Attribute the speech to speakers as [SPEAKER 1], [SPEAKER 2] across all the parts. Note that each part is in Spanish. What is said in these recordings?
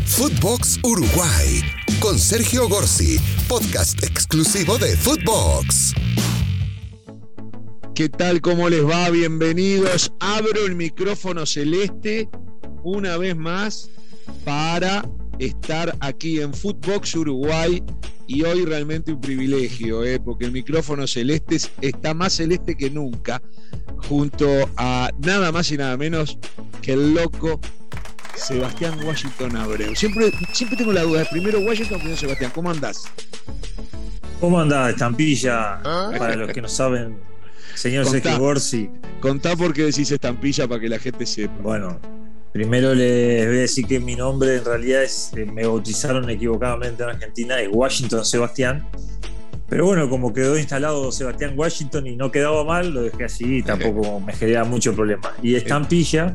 [SPEAKER 1] Footbox Uruguay con Sergio Gorsi, podcast exclusivo de Footbox.
[SPEAKER 2] ¿Qué tal? ¿Cómo les va? Bienvenidos. Abro el micrófono celeste una vez más para estar aquí en Footbox Uruguay, y hoy realmente un privilegio, porque el micrófono celeste está más celeste que nunca, junto a nada más y nada menos que el loco Sebastián Washington Abreu. Siempre tengo la duda, primero Washington, primero Sebastián. ¿Cómo andás?
[SPEAKER 3] ¿Cómo andás, Estampilla? Para los que no saben, señor Sergio Gorsi.
[SPEAKER 2] Contá por qué decís Estampilla para que la gente sepa.
[SPEAKER 3] Bueno, primero les voy a decir que mi nombre en realidad me bautizaron equivocadamente en Argentina, es Washington Sebastián. Pero bueno, como quedó instalado Sebastián Washington y no quedaba mal, lo dejé así y tampoco me genera mucho problema. Y Estampilla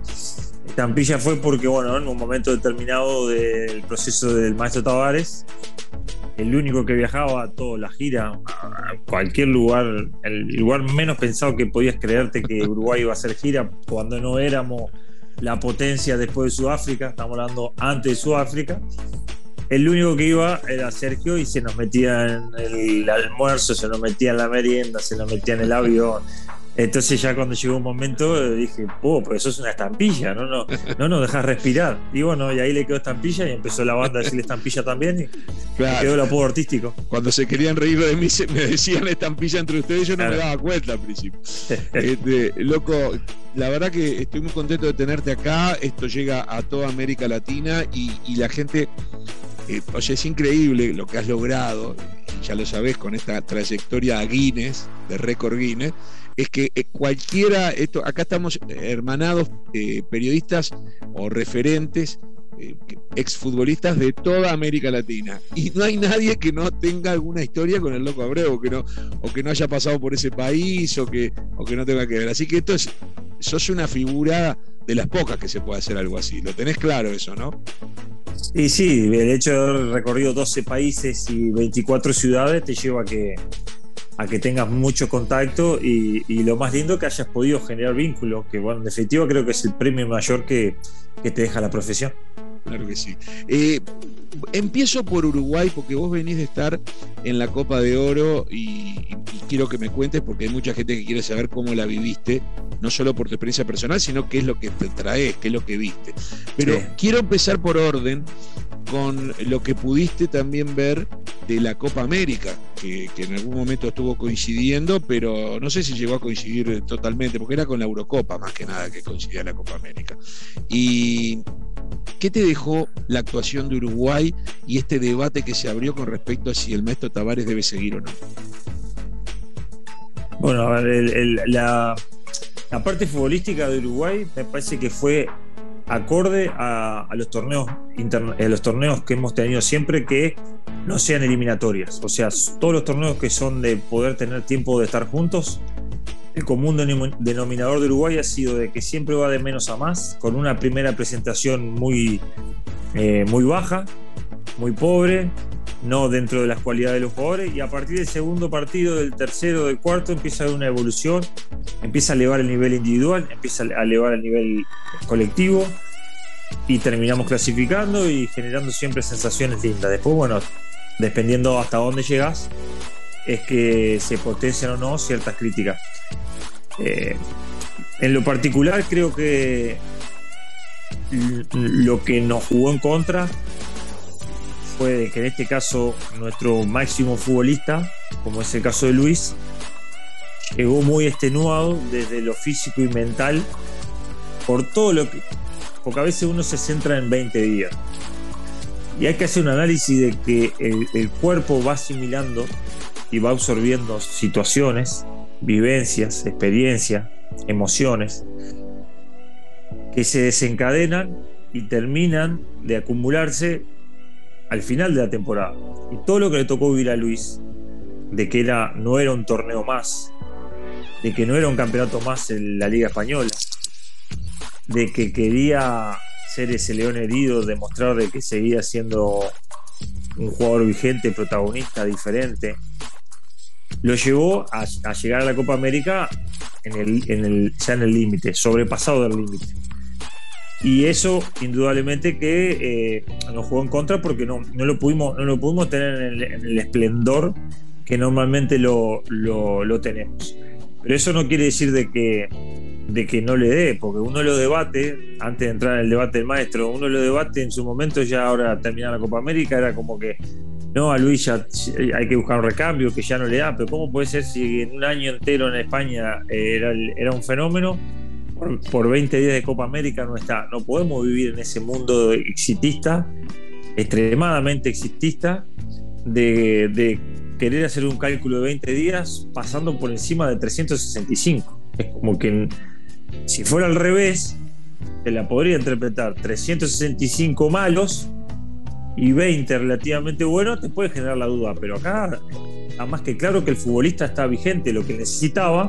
[SPEAKER 3] fue porque, bueno, en un momento determinado del proceso del maestro Tavares, el único que viajaba a toda la gira, a cualquier lugar, el lugar menos pensado que podías creerte que Uruguay iba a hacer gira, cuando no éramos la potencia después de Sudáfrica, estamos hablando antes de Sudáfrica. El único que iba era Sergio y se nos metía en el almuerzo, se nos metía en la merienda, se nos metía en el avión. Entonces ya cuando llegó un momento dije, pero eso es una Estampilla, no nos dejas respirar. Y bueno, y ahí le quedó Estampilla y empezó la banda a decirle Estampilla también y claro, quedó el apodo artístico.
[SPEAKER 2] Cuando se querían reír de mí me decían Estampilla entre ustedes, yo no me daba cuenta al principio. Loco, la verdad que estoy muy contento de tenerte acá. Esto llega a toda América Latina y la gente... Oye, es increíble lo que has logrado, ya lo sabés, con esta trayectoria a Guinness, de récord Guinness, es que cualquiera, acá estamos hermanados, periodistas o referentes, exfutbolistas de toda América Latina, y no hay nadie que no tenga alguna historia con el loco Abreu, o que no haya pasado por ese país, o que no tenga que ver. Así que sos una figura de las pocas que se puede hacer algo así. Lo tenés claro eso, ¿no?
[SPEAKER 3] Y sí, el hecho de haber recorrido 12 países y 24 ciudades te lleva a que tengas mucho contacto y lo más lindo, que hayas podido generar vínculos, que bueno, en definitiva creo que es el premio mayor que te deja la profesión.
[SPEAKER 2] Claro que sí. Empiezo por Uruguay, porque vos venís de estar en la Copa de Oro y quiero que me cuentes, porque hay mucha gente que quiere saber cómo la viviste, no solo por tu experiencia personal, sino qué es lo que te traes, qué es lo que viste. Pero sí, quiero empezar por orden con lo que pudiste también ver de la Copa América, que en algún momento estuvo coincidiendo, pero no sé si llegó a coincidir totalmente, porque era con la Eurocopa más que nada que coincidía la Copa América. Y ¿qué te dejó la actuación de Uruguay y este debate que se abrió con respecto a si el maestro Tavares debe seguir o no?
[SPEAKER 3] Bueno, a ver, la parte futbolística de Uruguay me parece que fue acorde a los torneos que hemos tenido siempre, que no sean eliminatorias. O sea, todos los torneos que son de poder tener tiempo de estar juntos, el común denominador de Uruguay ha sido de que siempre va de menos a más, con una primera presentación muy baja, muy pobre, no dentro de las cualidades de los jugadores, y a partir del segundo partido, del tercero, del cuarto, empieza a haber una evolución, empieza a elevar el nivel individual, empieza a elevar el nivel colectivo, y terminamos clasificando y generando siempre sensaciones lindas. Después, bueno, dependiendo hasta dónde llegas, es que se potencian o no ciertas críticas. En lo particular, creo que lo que nos jugó en contra fue que en este caso nuestro máximo futbolista, como es el caso de Luis, llegó muy extenuado desde lo físico y mental por todo lo que... Porque a veces uno se centra en 20 días y hay que hacer un análisis de que el cuerpo va asimilando y va absorbiendo situaciones, vivencias, experiencias, emociones que se desencadenan y terminan de acumularse al final de la temporada. Y todo lo que le tocó vivir a Luis, de que no era un torneo más, de que no era un campeonato más en la Liga Española, de que quería ser ese león herido, demostrar de que seguía siendo un jugador vigente, protagonista, diferente, lo llevó a llegar a la Copa América ya en el límite, sobrepasado del límite. Y eso, indudablemente, que nos jugó en contra porque no lo pudimos tener en el esplendor que normalmente lo tenemos. Pero eso no quiere decir de que no le dé, porque uno lo debate, antes de entrar en el debate del maestro, uno lo debate en su momento, ya ahora terminar la Copa América, era como que no, a Luis ya hay que buscar un recambio, que ya no le da, pero ¿cómo puede ser si en un año entero en España era un fenómeno? Por 20 días de Copa América no está. No podemos vivir en ese mundo exitista, extremadamente exitista, de querer hacer un cálculo de 20 días pasando por encima de 365. Es como que si fuera al revés, se la podría interpretar 365 malos y 20 relativamente buenos, te puede generar la duda, pero acá está más que claro que el futbolista está vigente. Lo que necesita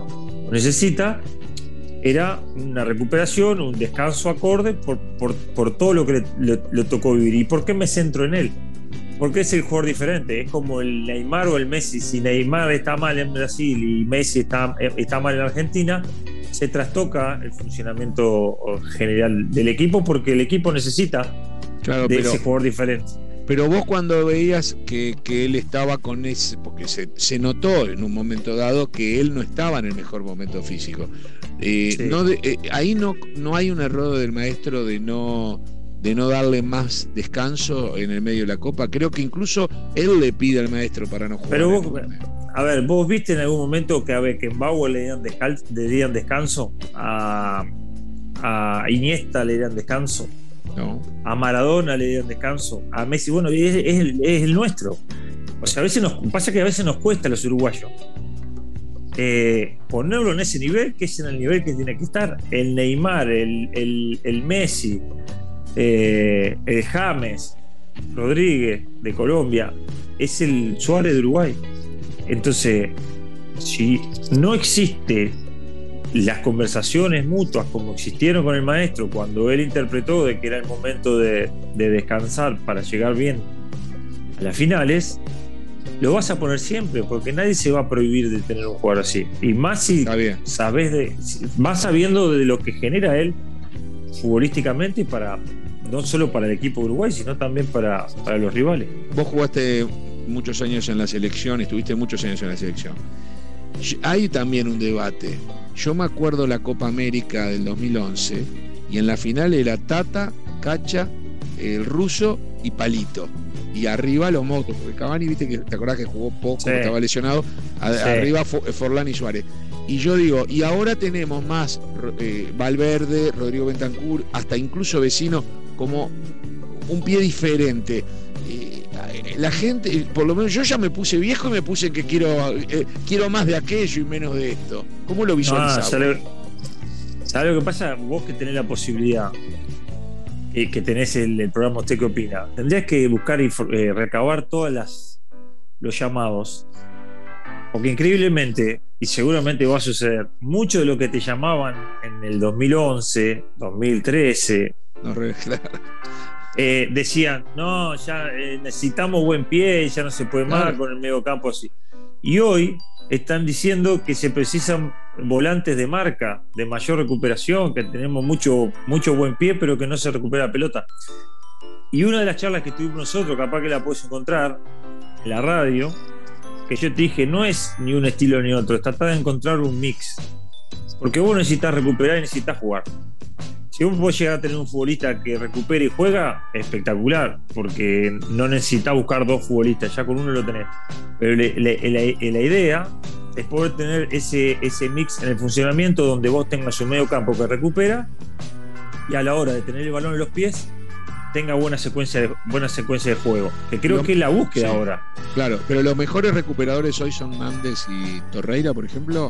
[SPEAKER 3] era una recuperación, un descanso acorde por todo lo que le tocó vivir. ¿Y por qué me centro en él? Porque es el jugador diferente, es como el Neymar o el Messi. Si Neymar está mal en Brasil y Messi está mal en Argentina, se trastoca el funcionamiento general del equipo, porque el equipo necesita ese jugador diferente.
[SPEAKER 2] Pero vos, cuando veías que él estaba con ese, porque se notó en un momento dado que él no estaba en el mejor momento físico, sí. Ahí no hay un error del maestro de no darle más descanso en el medio de la Copa. Creo que incluso él le pide al maestro para no jugar.
[SPEAKER 3] Pero vos viste en algún momento que a Beckenbauer le dieran descanso, a Iniesta le dieran descanso,
[SPEAKER 2] no.
[SPEAKER 3] A Maradona le dieran descanso, a Messi. Bueno, es el nuestro. O sea, a veces nos cuesta a los uruguayos ponerlo en ese nivel, que es en el nivel que tiene que estar. El Neymar, el Messi, el James Rodríguez de Colombia, es el Suárez de Uruguay. Entonces, si no existe las conversaciones mutuas como existieron con el maestro cuando él interpretó de que era el momento de descansar para llegar bien a las finales, lo vas a poner siempre, porque nadie se va a prohibir de tener un jugador así. Y más si vas sabiendo de lo que genera él futbolísticamente, para no solo para el equipo de Uruguay, sino también para los rivales.
[SPEAKER 2] Vos jugaste muchos años en la selección, estuviste muchos años en la selección. Hay también un debate. Yo me acuerdo la Copa América del 2011 y en la final era Tata, Cacha, el ruso y Palito. Y arriba los motos, porque Cavani, viste que te acordás que jugó poco, sí, estaba lesionado. Arriba Forlán y Suárez. Y yo digo, y ahora tenemos más Valverde, Rodrigo Bentancur, hasta incluso Vecino, como un pie diferente. La gente, por lo menos yo ya me puse viejo y me puse que quiero más de aquello y menos de esto. ¿Cómo lo visualizás?
[SPEAKER 3] ¿Sabes lo que pasa? Vos que tenés la posibilidad, que tenés el programa Usted qué opina, tendrías que buscar y recabar todos los llamados, porque increíblemente, y seguramente va a suceder, mucho de lo que te llamaban en el 2011, 2013, decían, no, ya necesitamos buen pie, ya no se puede más con el medio campo así. Y hoy están diciendo que se precisan volantes de marca, de mayor recuperación, que tenemos mucho buen pie, pero que no se recupera la pelota. Y una de las charlas que tuvimos nosotros, capaz que la puedes encontrar en la radio, que yo te dije, no es ni un estilo ni otro, es tratar de encontrar un mix. Porque vos necesitas recuperar y necesitas jugar. Si vos podés llegar a tener un futbolista que recupera y juega, espectacular, porque no necesitas buscar dos futbolistas, ya con uno lo tenés. Pero la idea es poder tener ese mix en el funcionamiento, donde vos tengas un medio campo que recupera y a la hora de tener el balón en los pies tenga buena secuencia de juego, que creo que es la búsqueda ahora.
[SPEAKER 2] Claro, pero los mejores recuperadores hoy son Nández y Torreira, por ejemplo.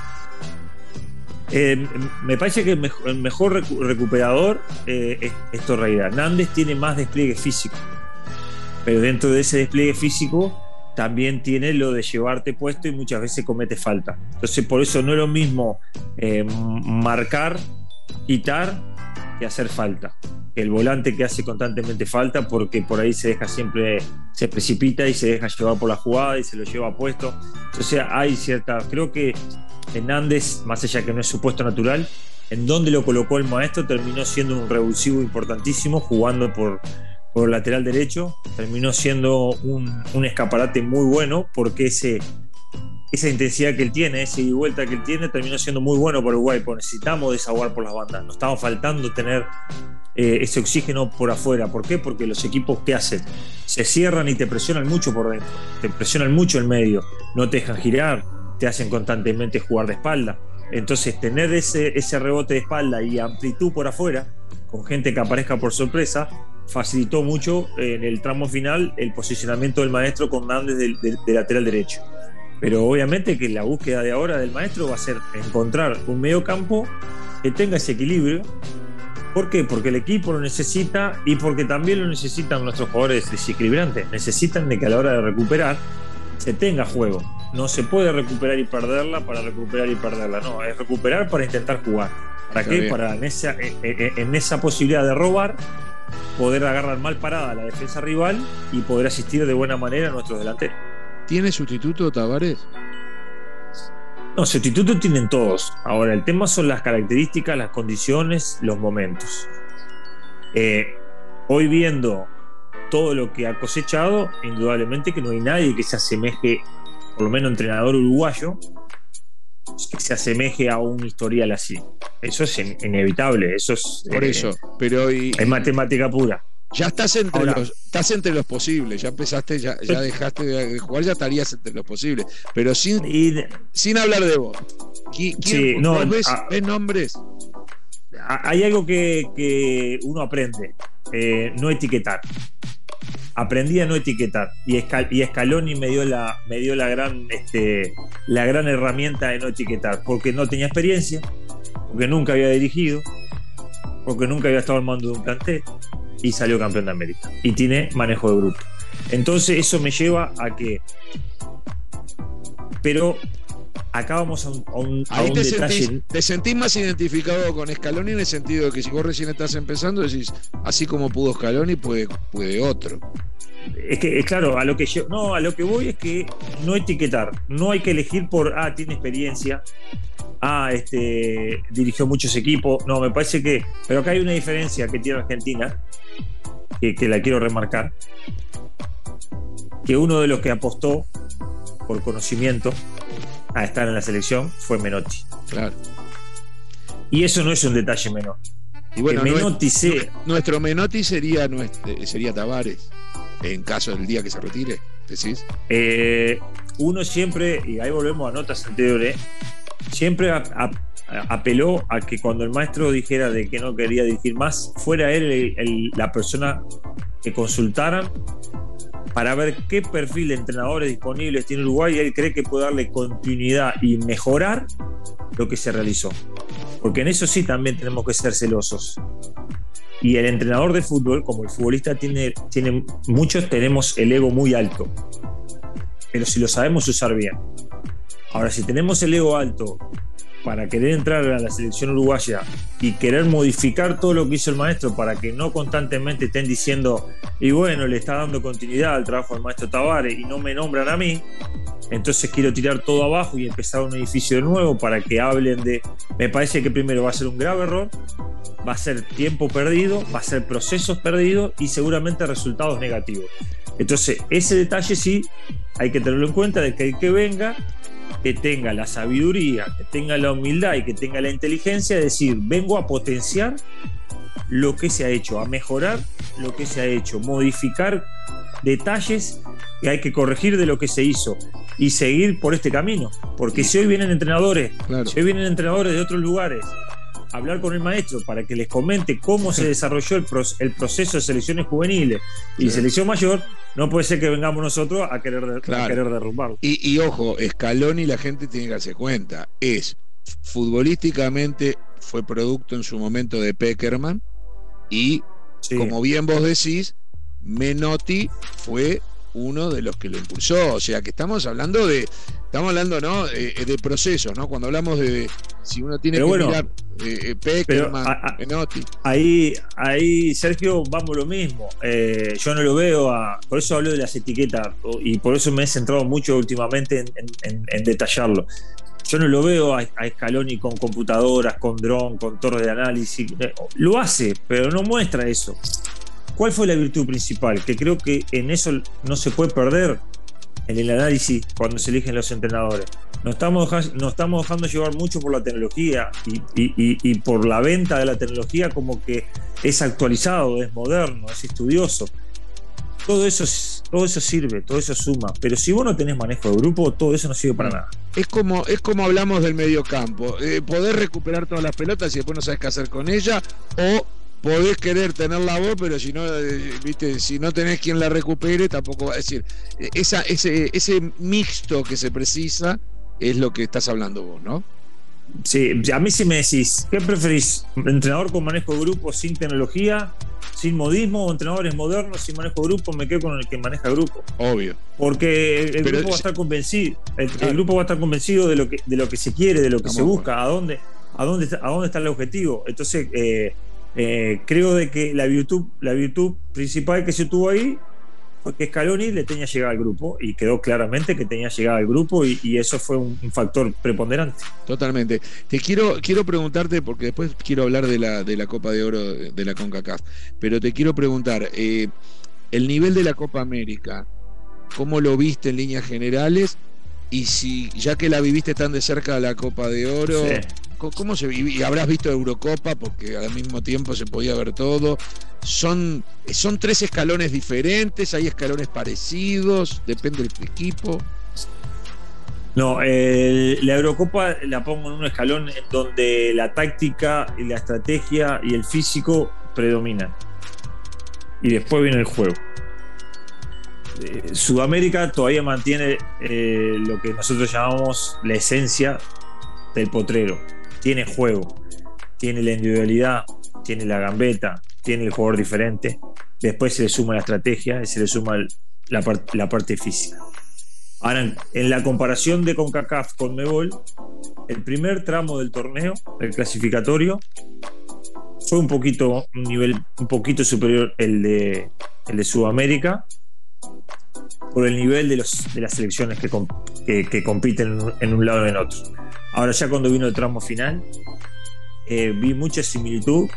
[SPEAKER 3] Me parece que el mejor recuperador es Torreira. Nández tiene más despliegue físico, pero dentro de ese despliegue físico también tiene lo de llevarte puesto y muchas veces comete falta. Entonces, por eso no es lo mismo marcar, quitar, que hacer falta. El volante que hace constantemente falta, porque por ahí se precipita y se deja llevar por la jugada y se lo lleva puesto. Entonces hay creo que Hernández, más allá que no es su puesto natural, en dónde lo colocó el maestro, terminó siendo un revulsivo importantísimo, jugando por el lateral derecho, terminó siendo un escaparate muy bueno, porque esa intensidad que él tiene, esa ida y vuelta que él tiene, terminó siendo muy bueno para Uruguay, porque necesitamos desahogar por las bandas, nos estaba faltando tener ese oxígeno por afuera. ¿Por qué? Porque los equipos, ¿qué hacen? Se cierran y te presionan mucho por dentro, te presionan mucho en medio, no te dejan girar, te hacen constantemente jugar de espalda. Entonces tener ese rebote de espalda y amplitud por afuera, con gente que aparezca por sorpresa, facilitó mucho en el tramo final el posicionamiento del maestro con Nández de lateral derecho. Pero obviamente que la búsqueda de ahora del maestro va a ser encontrar un medio campo que tenga ese equilibrio. ¿Por qué? Porque el equipo lo necesita, y porque también lo necesitan nuestros jugadores desequilibrantes. Necesitan de que a la hora de recuperar se tenga juego. No se puede recuperar y perderla para recuperar y perderla. No, es recuperar para intentar jugar. ¿Para qué?
[SPEAKER 2] Bien.
[SPEAKER 3] Para en esa posibilidad de robar, poder agarrar mal parada a la defensa rival y poder asistir de buena manera a nuestros delanteros.
[SPEAKER 2] ¿Tiene sustituto Tavares?
[SPEAKER 3] No, sustitutos tienen todos. Ahora, el tema son las características, las condiciones, los momentos. Hoy, viendo todo lo que ha cosechado, indudablemente que no hay nadie que se asemeje, por lo menos entrenador uruguayo, que se asemeje a un historial así. Eso es inevitable, eso es...
[SPEAKER 2] Por eso, pero...
[SPEAKER 3] es matemática pura.
[SPEAKER 2] Ya estás entre los posibles, ya empezaste, ya dejaste de jugar, ya estarías entre los posibles, pero sin hablar de vos. ¿Ves nombres?
[SPEAKER 3] Hay algo que uno aprende, no etiquetar. Aprendí a no etiquetar, y Scaloni me dio la gran herramienta de no etiquetar, porque no tenía experiencia, porque nunca había dirigido, porque nunca había estado al mando de un plantel, y salió campeón de América y tiene manejo de grupo. Entonces eso me lleva a que, pero acá vamos a un detalle.
[SPEAKER 2] ¿Te sentís más identificado con Scaloni, en el sentido de que si vos recién estás empezando decís, así como pudo Scaloni, puede otro?
[SPEAKER 3] Es que, claro, a lo que voy es que no etiquetar, no hay que elegir por tiene experiencia, dirigió muchos equipos. No, me parece que, pero acá hay una diferencia que tiene Argentina, que la quiero remarcar, que uno de los que apostó por conocimiento a estar en la selección fue Menotti.
[SPEAKER 2] Claro.
[SPEAKER 3] Y eso no es un detalle menor.
[SPEAKER 2] Y bueno,
[SPEAKER 3] Menotti
[SPEAKER 2] nuestro Menotti sería Tavares, en caso del día que se retire, ¿decís?
[SPEAKER 3] Uno siempre, y ahí volvemos a notas anteriores, siempre apeló a que cuando el maestro dijera de que no quería dirigir más, fuera él la persona que consultaran para ver qué perfil de entrenadores disponibles tiene Uruguay, y él cree que puede darle continuidad y mejorar lo que se realizó. Porque en eso sí también tenemos que ser celosos. Y el entrenador de fútbol, como el futbolista, muchos tenemos el ego muy alto, pero si lo sabemos usar bien. Ahora, si tenemos el ego alto para querer entrar a la selección uruguaya y querer modificar todo lo que hizo el maestro para que no constantemente estén diciendo, y bueno, le está dando continuidad al trabajo del maestro Tavares y no me nombran a mí, entonces quiero tirar todo abajo y empezar un edificio de nuevo para que hablen de... Me parece que primero va a ser un grave error, va a ser tiempo perdido, va a ser procesos perdidos y seguramente resultados negativos. Entonces, ese detalle sí hay que tenerlo en cuenta, de que el que venga, que tenga la sabiduría, que tenga la humildad y que tenga la inteligencia de decir, vengo a potenciar lo que se ha hecho, a mejorar lo que se ha hecho, modificar detalles que hay que corregir de lo que se hizo y seguir por este camino. Porque si hoy vienen entrenadores,
[SPEAKER 2] claro,
[SPEAKER 3] si hoy vienen entrenadores de otros lugares a hablar con el maestro para que les comente cómo se desarrolló el proceso de selecciones juveniles y selección mayor, no puede ser que vengamos nosotros a querer derrumbarlo.
[SPEAKER 2] Y ojo, Scaloni, la gente tiene que darse cuenta, futbolísticamente fue producto en su momento de Pekerman, y como bien vos decís, Menotti fue uno de los que lo impulsó. O sea que estamos hablando ¿no? de procesos, ¿no? Cuando hablamos de si uno tiene mirar Pekerman, Menotti. Ahí,
[SPEAKER 3] Sergio, vamos lo mismo. Yo no lo veo, por eso hablo de las etiquetas y por eso me he centrado mucho últimamente en detallarlo. Yo no lo veo a Scaloni con computadoras, con dron, con torres de análisis. Lo hace, pero no muestra eso. ¿Cuál fue la virtud principal? Que creo que en eso no se puede perder en el análisis cuando se eligen los entrenadores. Nos estamos dejando llevar mucho por la tecnología y por la venta de la tecnología, como que es actualizado, es moderno, es estudioso. Todo eso sirve, todo eso suma. Pero si vos no tenés manejo de grupo, todo eso no sirve para nada.
[SPEAKER 2] Es como hablamos del mediocampo. Podés recuperar todas las pelotas y después no sabés qué hacer con ella, o podés querer tenerla vos, pero si no, viste, si no tenés quien la recupere, tampoco va a decir. Ese mixto que se precisa es lo que estás hablando vos, ¿no?
[SPEAKER 3] Sí, a mí si me decís, ¿qué preferís? ¿Entrenador con manejo de grupo sin tecnología, sin modismo, o entrenadores modernos sin manejo de grupo? Me quedo con el que maneja grupo.
[SPEAKER 2] Obvio.
[SPEAKER 3] Porque el grupo va a estar convencido. El grupo va a estar convencido de lo que se quiere, de lo que se busca, a dónde está el objetivo. Entonces, creo de que la virtud principal que se tuvo ahí fue que Scaloni le tenía llegada al grupo, y quedó claramente que tenía llegada al grupo, y eso fue un factor preponderante.
[SPEAKER 2] Totalmente. Te quiero preguntarte, porque después quiero hablar de la Copa de Oro de la CONCACAF, pero te quiero preguntar, el nivel de la Copa América, ¿cómo lo viste en líneas generales? Y si, ya que la viviste tan de cerca la Copa de Oro, sí, ¿cómo se vive? Y habrás visto Eurocopa, porque al mismo tiempo se podía ver todo. Son 3 escalones diferentes, hay escalones parecidos, depende del equipo.
[SPEAKER 3] No, la Eurocopa la pongo en un escalón en donde la táctica y la estrategia y el físico predominan, y después viene el juego. Sudamérica todavía mantiene lo que nosotros llamamos la esencia del potrero. Tiene juego, tiene la individualidad, tiene la gambeta, tiene el jugador diferente. Después se le suma la estrategia y se le suma la parte física. Ahora, en la comparación de CONCACAF con Conmebol, el primer tramo del torneo, el clasificatorio, fue un nivel un poquito superior el de Sudamérica, por el nivel de las selecciones que compiten en un lado y en otro. Ahora, ya cuando vino el tramo final, vi mucha similitud,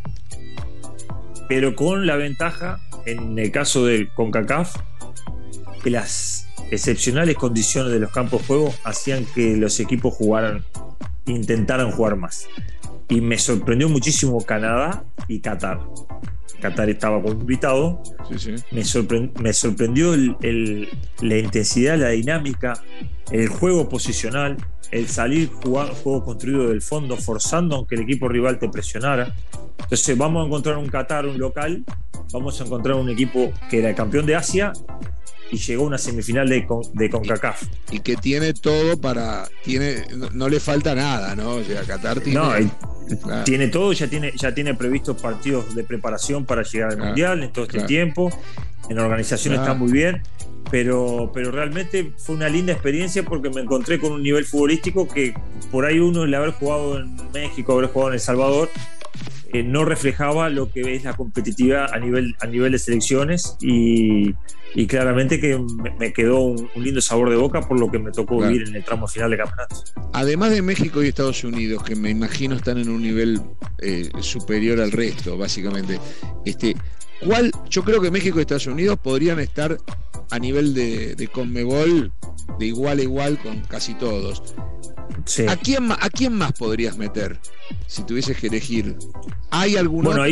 [SPEAKER 3] pero con la ventaja, en el caso de CONCACAF, que las excepcionales condiciones de los campos de juego hacían que los equipos intentaran jugar más. Y me sorprendió muchísimo Canadá y Qatar. Qatar estaba como invitado. Sí. Me sorprendió la intensidad, la dinámica, el juego posicional, el salir jugando juego construido del fondo, forzando aunque el equipo rival te presionara. Entonces vamos a encontrar un Qatar, un local, vamos a encontrar un equipo que era el campeón de Asia y llegó a una semifinal de CONCACAF.
[SPEAKER 2] Y que tiene todo no le falta nada, ¿no? O sea, Qatar tiene...
[SPEAKER 3] No, tiene todo, ya tiene previstos partidos de preparación para llegar al Mundial en todo este tiempo. En la organización está muy bien, pero realmente fue una linda experiencia, porque me encontré con un nivel futbolístico que por ahí uno, el haber jugado en México, haber jugado en El Salvador, no reflejaba lo que es la competitividad a nivel de selecciones, y claramente que me quedó un lindo sabor de boca por lo que me tocó vivir en el tramo final de campeonato.
[SPEAKER 2] Además de México y Estados Unidos, que me imagino están en un nivel superior al resto, básicamente, yo creo que México y Estados Unidos podrían estar a nivel de Conmebol de igual a igual con casi todos. Sí. ¿A quién más podrías meter si tuvieses que elegir? ¿Hay algún otro?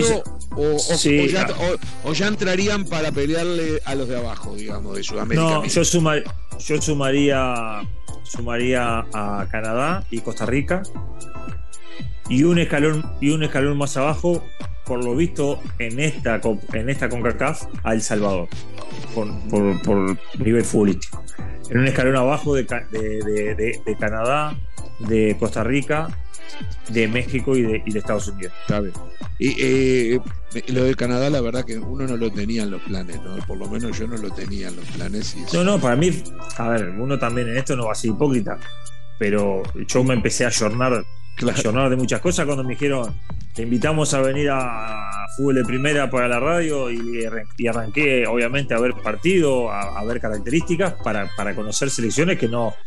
[SPEAKER 2] O ya entrarían para pelearle a los de abajo, digamos, de Sudamérica?
[SPEAKER 3] No, yo sumaría a Canadá y Costa Rica, y un escalón más abajo, por lo visto en esta CONCACAF, a El Salvador, por nivel futbolístico. En un escalón abajo de Canadá, de Costa Rica, de México y de Estados Unidos.
[SPEAKER 2] Está bien. Y lo de Canadá, la verdad que uno no lo tenía en los planes, ¿no? Por lo menos yo no lo tenía en los planes.
[SPEAKER 3] No, para mí, a ver, uno también en esto no va a ser hipócrita, pero yo me empecé a ayornar de muchas cosas cuando me dijeron: te invitamos a venir a Fútbol de Primera para la radio, y arranqué obviamente a ver partido, a ver características para conocer selecciones que no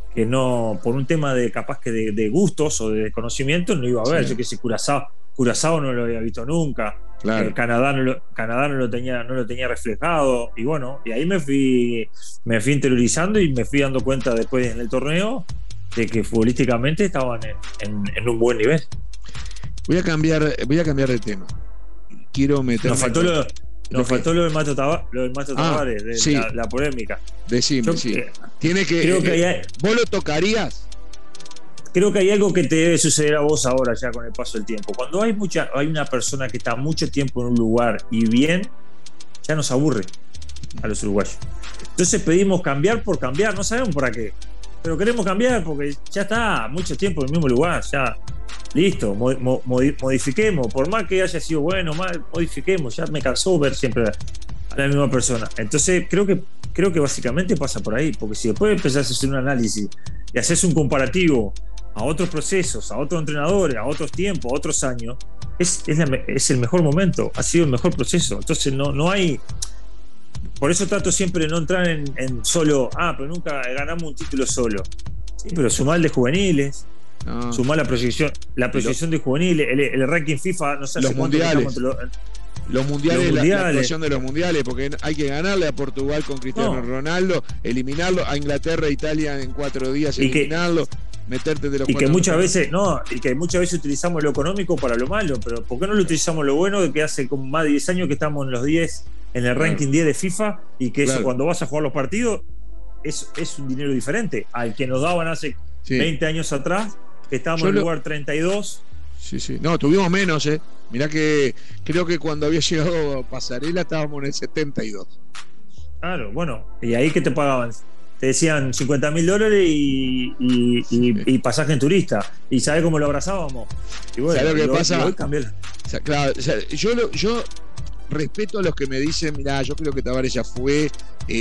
[SPEAKER 3] que no, por un tema de capaz que de gustos o de conocimiento, no iba a ver. Sí. Yo que sé, Curazao no lo había visto nunca.
[SPEAKER 2] Claro.
[SPEAKER 3] Canadá no lo tenía reflejado. Y bueno, y ahí me fui interiorizando y me fui dando cuenta después en el torneo de que futbolísticamente estaban en un buen nivel.
[SPEAKER 2] Voy a cambiar de tema. Quiero meterme.
[SPEAKER 3] Nos faltó lo del Mato Tavares,
[SPEAKER 2] sí.
[SPEAKER 3] la polémica.
[SPEAKER 2] Decime, sí. Tiene que.
[SPEAKER 3] Creo que
[SPEAKER 2] ¿Vos lo tocarías?
[SPEAKER 3] Creo que hay algo que te debe suceder a vos ahora, ya con el paso del tiempo. Cuando hay una persona que está mucho tiempo en un lugar y bien, ya nos aburre a los uruguayos. Entonces pedimos cambiar por cambiar, no sabemos para qué. Pero queremos cambiar porque ya está mucho tiempo en el mismo lugar, ya listo, modifiquemos, por más que haya sido bueno, modifiquemos, ya me cansó ver siempre a la misma persona. Entonces creo que básicamente pasa por ahí, porque si después empezás a hacer un análisis y haces un comparativo a otros procesos, a otros entrenadores, a otros tiempos, a otros años, es el mejor momento, ha sido el mejor proceso. Entonces no hay. Por eso trato siempre de no entrar en solo, pero nunca ganamos un título solo. Sí, pero sumar el de juveniles, sumar la proyección de juveniles, el ranking FIFA, no sé,
[SPEAKER 2] los mundiales. Los mundiales, la actuación de los mundiales, porque hay que ganarle a Portugal con Cristiano Ronaldo, eliminarlo, a Inglaterra e Italia en 4 días, eliminarlo. Meterte de los
[SPEAKER 3] y que muchas veces utilizamos lo económico para lo malo, pero ¿por qué no lo utilizamos lo bueno? De que hace como más de 10 años que estamos en los 10, en el ranking 10 de FIFA, y que eso cuando vas a jugar los partidos es un dinero diferente al que nos daban hace 20 años atrás, que estábamos en el lugar 32.
[SPEAKER 2] Sí. No, tuvimos menos, Mirá que creo que cuando había llegado Pasarela estábamos en el 72.
[SPEAKER 3] Claro, bueno, y ahí que te pagaban. Te decían $50.000 y pasaje en turista. ¿Y sabés cómo lo abrazábamos? Y bueno,
[SPEAKER 2] ¿sabés lo que pasa? Claro, yo respeto a los que me dicen, mirá, yo creo que Tavares ya fue,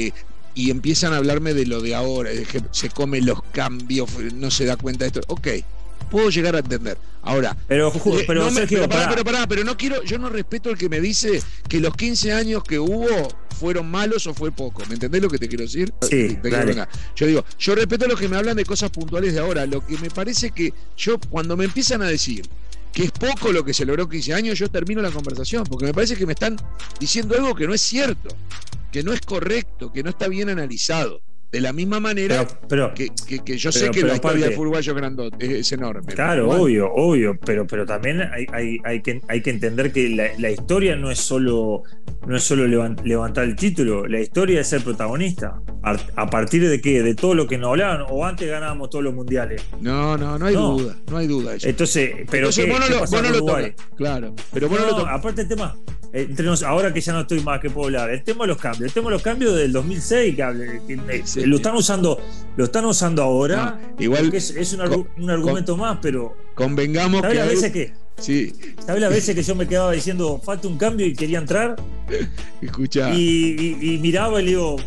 [SPEAKER 2] y empiezan a hablarme de lo de ahora, de que se come los cambios, no se da cuenta de esto. Ok, puedo llegar a entender. Ahora, pero Sergio, pero no quiero, yo no respeto al que me dice que los 15 años que hubo fueron malos o fue poco. ¿Me entendés lo que te quiero decir?
[SPEAKER 3] Sí,
[SPEAKER 2] yo digo, yo respeto a los que me hablan de cosas puntuales de ahora. Lo que me parece que cuando me empiezan a decir que es poco lo que se logró en 15 años, yo termino la conversación, porque me parece que me están diciendo algo que no es cierto, que no es correcto, que no está bien analizado. De la misma manera que yo sé que la historia del uruguayo grandote es enorme.
[SPEAKER 3] Claro, obvio, pero también hay que entender que la historia no es solo levantar el título, la historia es ser protagonista. ¿A partir de qué? De todo lo que nos hablaban, o antes ganábamos todos los mundiales.
[SPEAKER 2] No hay duda de eso.
[SPEAKER 3] Entonces vos no lo tocas.
[SPEAKER 2] Claro, pero vos no lo tocas.
[SPEAKER 3] Aparte el tema, ahora que ya no estoy más que puedo hablar, el tema de los cambios del 2006 que lo están usando ahora,
[SPEAKER 2] igual
[SPEAKER 3] es un argumento más, pero
[SPEAKER 2] convengamos que
[SPEAKER 3] ¿sabes las veces que yo me quedaba diciendo falta un cambio y quería entrar?
[SPEAKER 2] Escuchá.
[SPEAKER 3] Y miraba y le digo,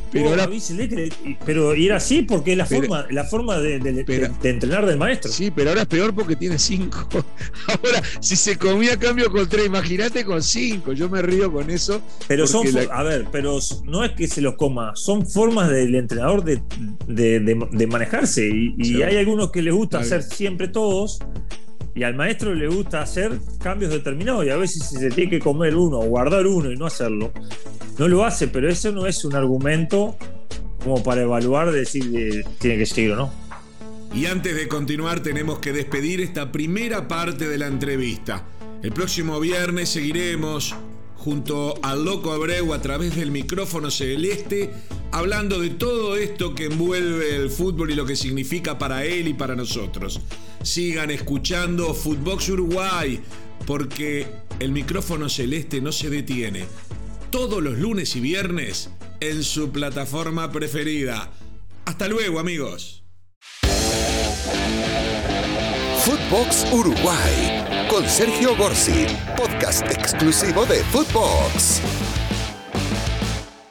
[SPEAKER 3] pero y era así porque es la forma de entrenar del maestro.
[SPEAKER 2] Sí, pero ahora es peor porque tiene 5. Ahora, si se comía cambio con 3, imagínate con 5. Yo me río con eso.
[SPEAKER 3] Pero pero no es que se los coma, son formas del entrenador de manejarse. Y hay algunos que les gusta hacer siempre todos. Y al maestro le gusta hacer cambios determinados, y a veces si se tiene que comer uno o guardar uno y no hacerlo, no lo hace, pero eso no es un argumento como para evaluar, decir tiene que seguir o no.
[SPEAKER 1] Y antes de continuar tenemos que despedir esta primera parte de la entrevista. El próximo viernes seguiremos junto al Loco Abreu a través del micrófono celeste, hablando de todo esto que envuelve el fútbol y lo que significa para él y para nosotros. Sigan escuchando Footbox Uruguay, porque el micrófono celeste no se detiene. Todos los lunes y viernes en su plataforma preferida. Hasta luego, amigos.
[SPEAKER 4] Footbox Uruguay con Sergio Gorsi, podcast exclusivo de Footbox.